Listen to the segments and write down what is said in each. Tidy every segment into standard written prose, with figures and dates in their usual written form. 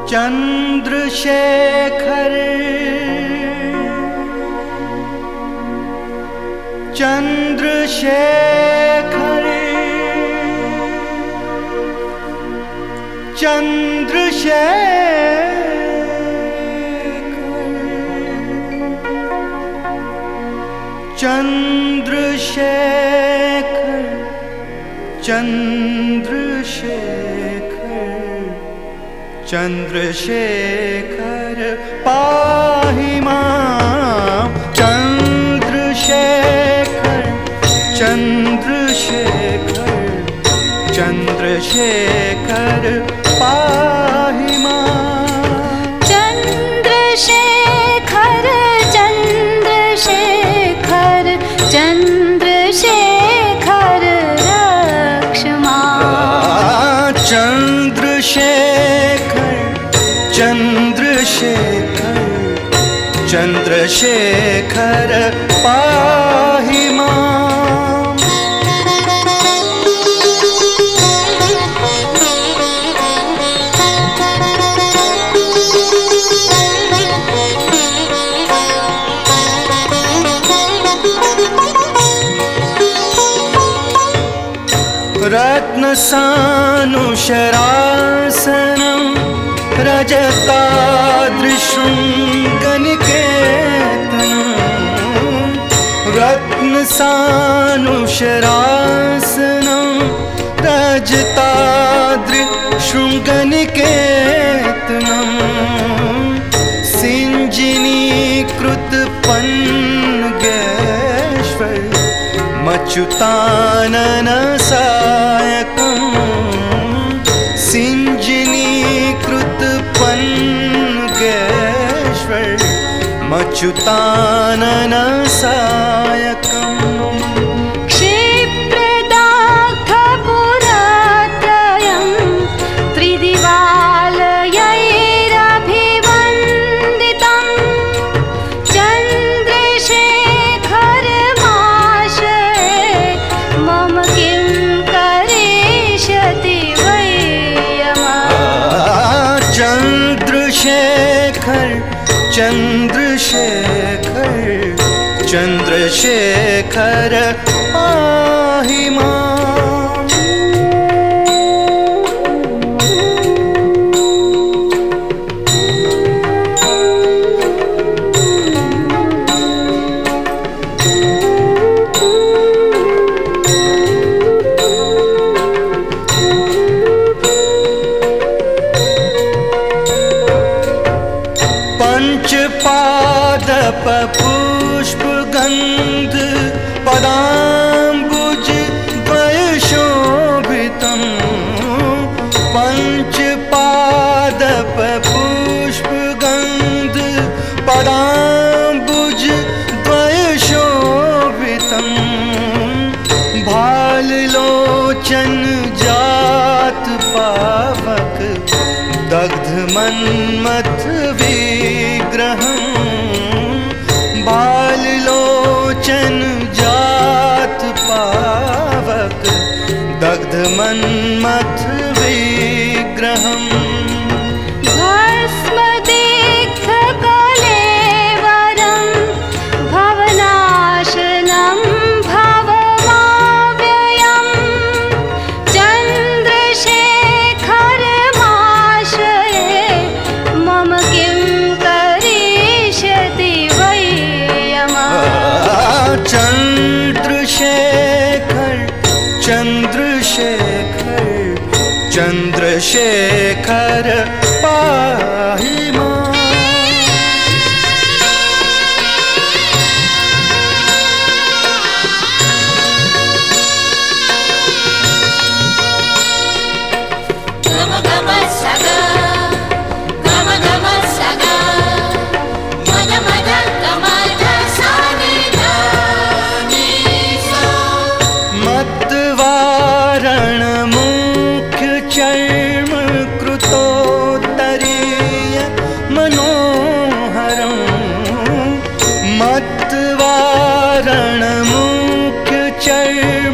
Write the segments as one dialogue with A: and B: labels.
A: चंद्रशेखर चंद्रशेखर चंद्रशेखर चंद्रशेखर चंद्रशेखर चंद्रशेखर पाहि मां चंद्रशेखर चंद्रशेखर चंद्रशेखर पाहि मां
B: चंद्रशेखर चंद्रशेखर चंद्रशेखर रक्ष मां
A: चंद्रशेखर चंद्रशेखर चंद्रशेखर पाहि मां रत्नसानुशरासनं रजताद्रिशृङ्गनिकेतनं रत्नसानुशरासनं रजताद्रिशृङ्गनिकेतनं सिञ्जिनीकृतपन्नगेश्वर मच्युतानन सायकं सिञ्जिनीकृतपन्नगेश्वर मच्युतानन सायकम्
B: क्षिप्रदाग्धपुरत्रयं त्रिदिवालयैरभिवन्दितं चन्द्रशेखर मम किं करिष्यति वै
A: चंद्रशेखर चंद्रशेखर चंद्रशेखर पाहि मां पंचपादप पुष्पगंध पदाम्बुज द्वयशोभितं पंचपादप पुष्पगंध पदाम्बुज द्वयशोभितं भाललोचन जात पावक दग्धमन्मथ विग्रहं बाललोचन जात पावक दग्धमन्मथ विग्रहम्
B: भस्मदीक्षकलेवरं भवनाशनं भवमाव्ययं चन्द्रशेखर मम किं करिष्यति वै
A: चंद्रशेखर चंद्रशेखर चंद्रशेखर पाहि मां चर्म कृतोत्तरीय मनोहरं मत्वारणमुख्य चर्म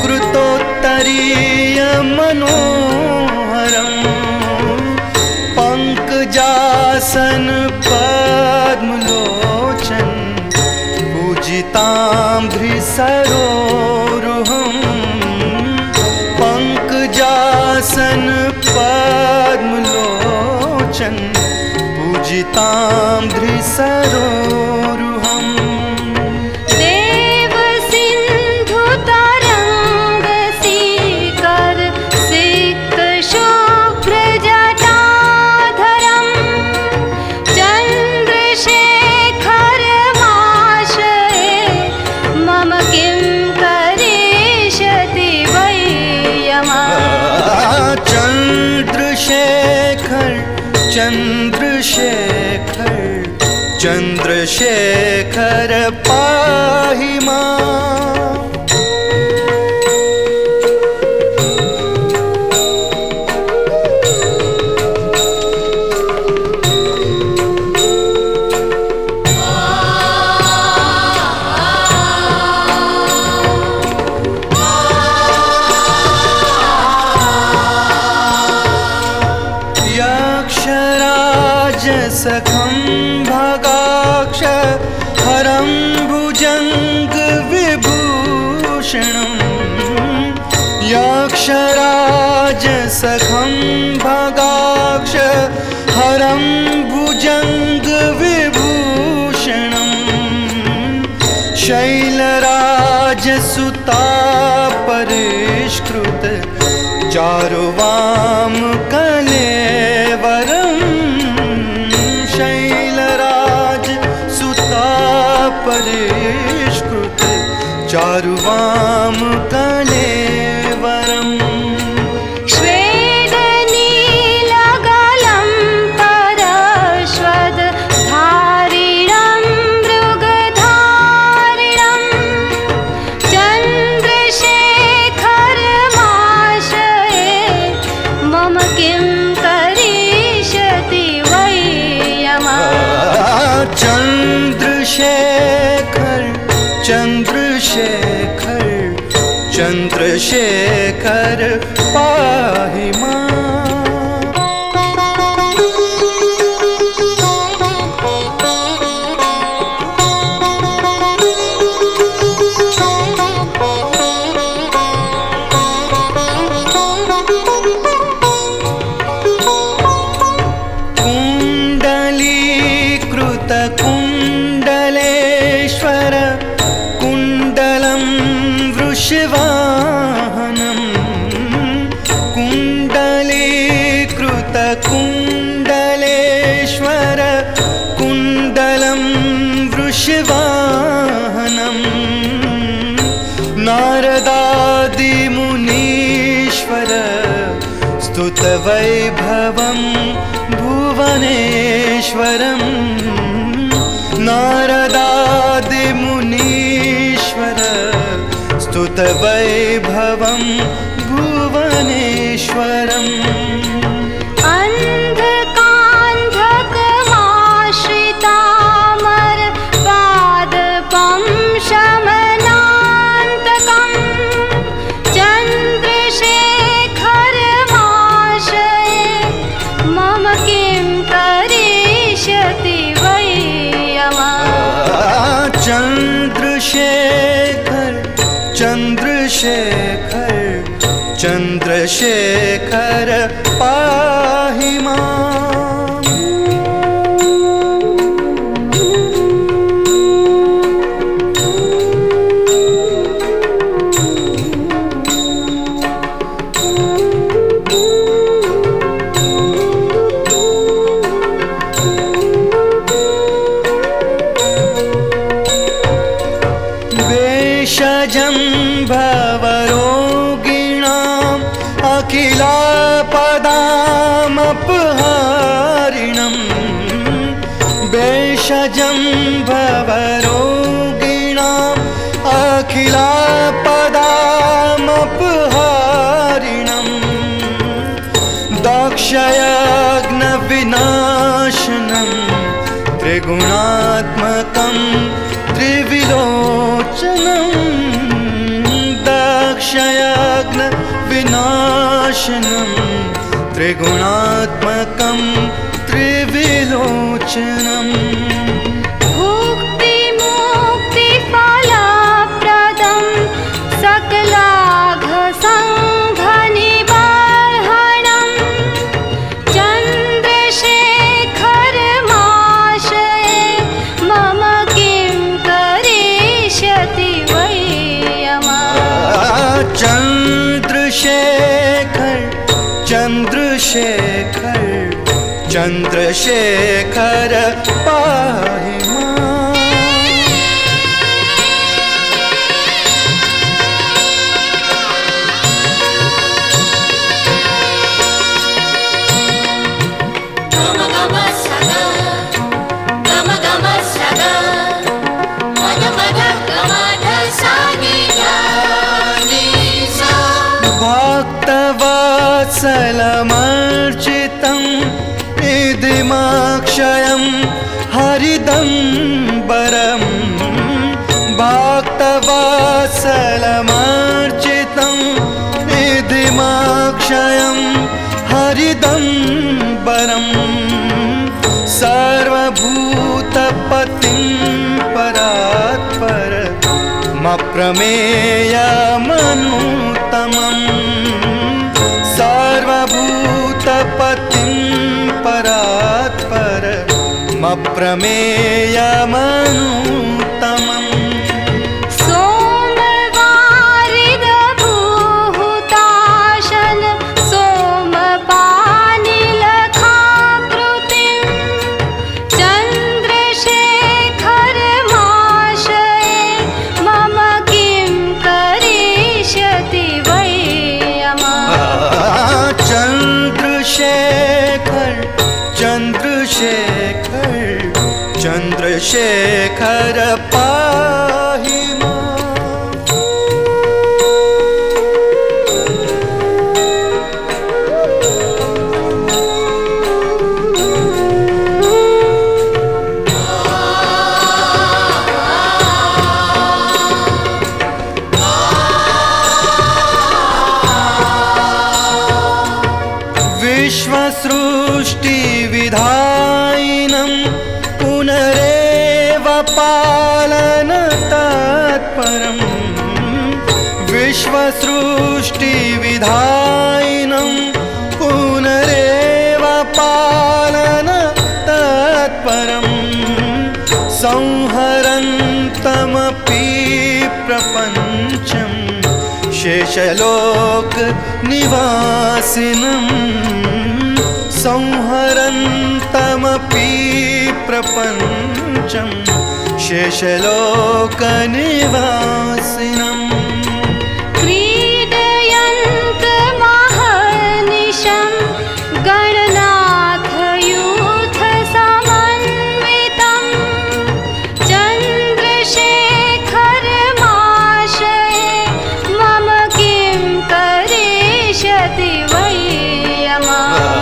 A: कृतोत्तरीय मनोहरं ताम्ध्रिसरोरुहम्
B: देवसिन्धुतरङ्गसीकर सिक्तशुभ्रजटाधरम् चन्द्रशेखरमाश्रये मम किं करिष्यति वै यमः।
A: चन्द्रशेखर चन्द्रशेखर चन्द्रशेखर पाहि माम्। सखं भगाक्ष हरं भुजङ्गविभूषणम् यक्षराज सखं भगाक्ष हरं भुजङ्गविभूषणम् शैलराजसुता परिष्कृत चारुवाम कलेवरम् शैलराज सुता परिष्कृत चारुवाम कलेवरम्
B: श्वेतनीलगलं परश्वतधारिणं मृगधारिणं चन्द्रशेखरमाश्रये मम किं करिष्यति वै यमः।
A: चन्द्रशेखर चन्द्रशेखर चन्द्रशेखर पाहि माम्। कुण्डलेश्वर कुण्डलं वृषवाहनं कुण्डलीकृतकुण्डलेश्वर कुण्डलं वृषवाहनं नारदादिमुनीश्वर स्तुतवैभवं भुवनेश्वरम् नारदादिमुनीश्वर स्तुतवैभवं भुवनेश्वरम्
B: अन्धकान्धकमाश्रितामर पादपं शमनान्तकं चन्द्रशेखरमाश्रये मम किं करिष्यति वै यमः।
A: चन्द्रशेखर चन्द्रशेखर चन्द्रशेखर पाहि माम्। भेषजं भवरोगिणाम् अखिलापदामपहारिणम् भेषजं भवरोगिणाम् अखिलापदामपहारिणम् दाक्षयज्ञविनाशनं त्रिगुणात्मकं त्रिविलोचनं दाक्षयज्ञविनाशनं त्रिगुणात्मकं त्रिविलोचनम्
B: भुक्तिमुक्तिफलप्रदं सकलाघसङ्घनिबर्हणं चन्द्रशेखरमाश्रये
A: चंद्रशेखर चंद्रशेखर चंद्रशेखर पाहि मां। भक्तवत्सलमर्चितं निधिमाक्षयं हरिदम्बरं भक्तवत्सलमर्चितं निधिमाक्षयं हरिदम्बरं सर्वभूतपतिं परात्परमप्रमेयमनुत्तमम् सर्वभूतपतिं परात्परमप्रमेयमनुत्तमम्
B: सोमवारिदभूहुताशन सोमपानिलखाकृतिं चन्द्रशेखरमाशये मम किं करिष्यति वै अमा।
A: चंद्रशेखर चंद्रशेखर चंद्रशेखर पाहि मां। विश्वसृष्टिविधायिनं पुनरेव पालनतत्परं विश्वसृष्टिविधायिनं पुनरेव पालनतत्परं संहरन्तमपि प्रपञ्चं शेषलोकनिवासिनं संहरन्तमपि प्रपञ्चं शेषलोकनिवासिनम्
B: क्रीडयन्तमहर्निशं गणनाथयूथसमन्वितं चन्द्रशेखरमाशये मम किं करिष्यति वै अमा।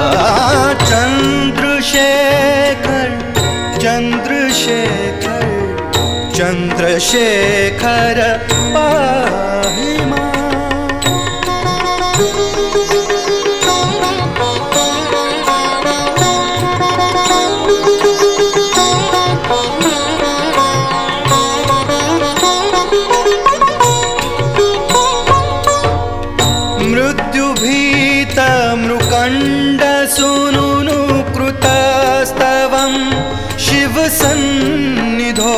A: चंद्रशेखर चंद्रशेखर चंद्रशेखर पाहि मां। मृत्युभीतमृकण्डसूनुकृतस्तवं शिवसन्निधौ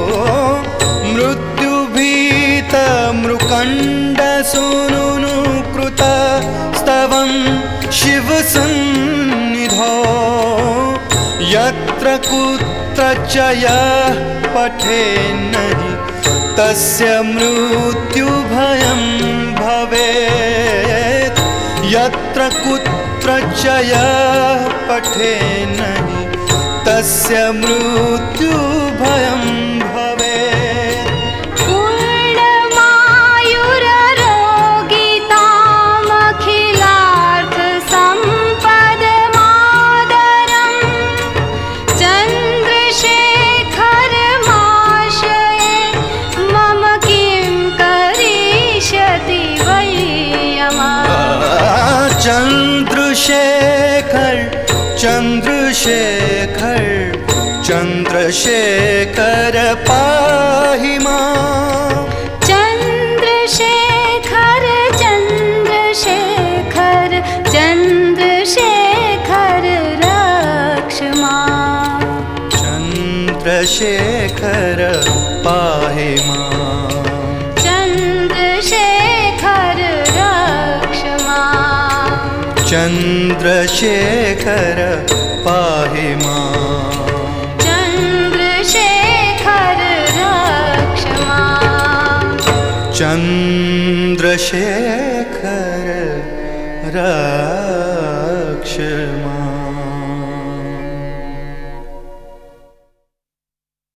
A: मृत्युभीतमृकण्डसूनुकृतस्तवं शिवसन्निधौ यत्र कुत्र च यः पठेन्नहि तस्य मृत्युभयं भवेत् यत्र कुत्र च यः पठेन्नहि तस्य मृत्युभयं भवेत्।
B: पूर्णमायुररोगितामखिलार्थसम्पदमादरं चन्द्रशेखरमाशये मम किं करिष्यति वै अमा।
A: चंद्रशेखर चंद्रशेखर चंद्रशेखर पाहि मां।
B: चन्द्रशेखर चन्द्रशेखर चन्द्रशेखर रक्ष मां।
A: चंद्रशेखर पाहि मां।
B: चन्द्रशेखर रक्ष
A: चन्द्रशेखर पाहि माम्
B: चन्द्रशेखर रक्ष माम्
A: चन्द्रशेखर रक्ष